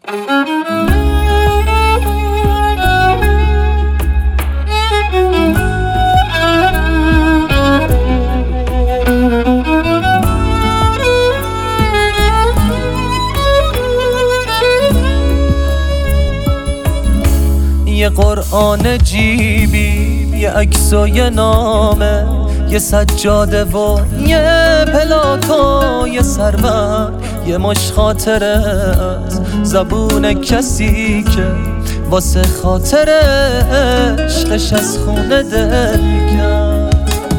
یه قرآن جیبی، یه عکس و یه نامه، یه سجاده و یه پلاک و یه سرور، یه مش خاطره از زبون کسی که واسه خاطر عشقش از خونه دل کرد.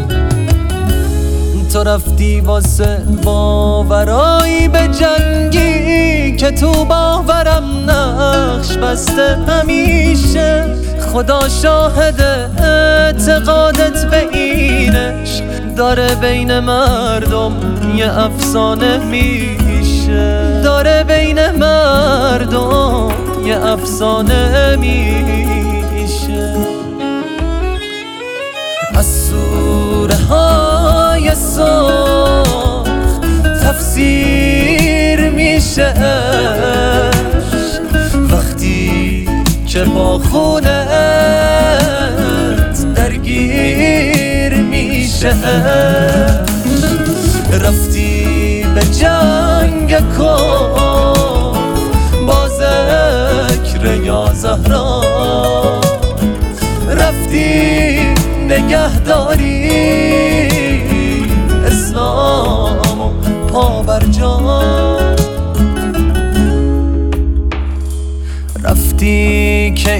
تو رفتی واسه باورایی به جنگی که تو باورم نقش بسته همیشه. خدا شاهد اعتقادت به این عشق داره بین مردم یه افسانه میشه، داره بین مردم یه افسانه میشه. از سوره های سرخ تفسیر میشه وقتی که با خونت درگیر میشه. رفتی به جنگ کن با ذکر یا زهرا، رفتی نگهداری اسلام و پابرجا، رفتی که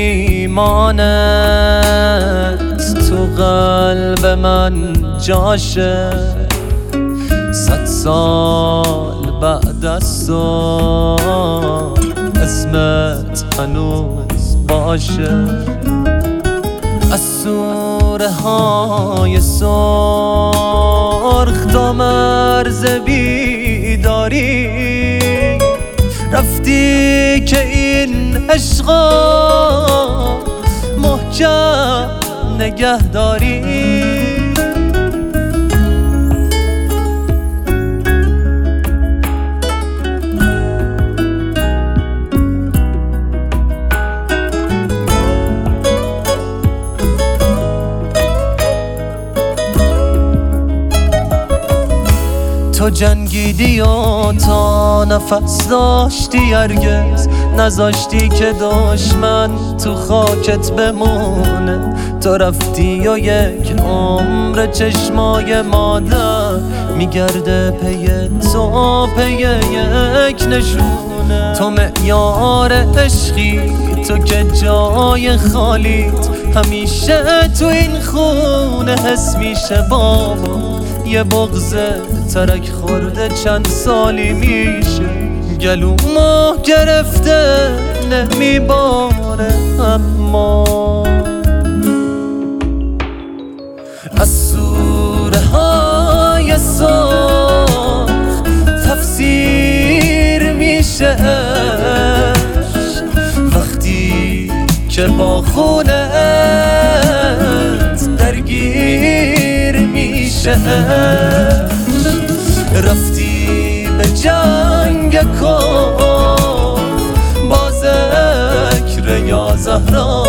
ایمانت تو قلب من جاشه. 100 سال بعد از تو اسمت هنوز باشه. از سوره های سرخ تا مرز بیداری، رفتی که این عشقا محکم نگهداری. تو جنگیدی و تا نفس داشتی، هرگز نذاشتی که دشمن تو خاکت بمونه. تو رفتی و یک عمر چشمای مادر میگرده پی تو، پی یک نشونه. تو معیار عشقی، تو که جای خالیت همیشه تو این خونه حس میشه. بابا یه بغض ترک خورده چند سالی میشه، گلومو گرفته نمیباره اما. از سوره های سرخ تفسیر میشه وقتی که با خونت درگیر میشه. رفتی به جنگ کن با ذکر یا زهرا،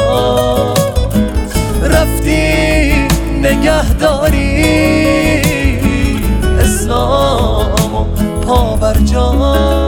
رفتی نگهداری اسلام و پابرجا.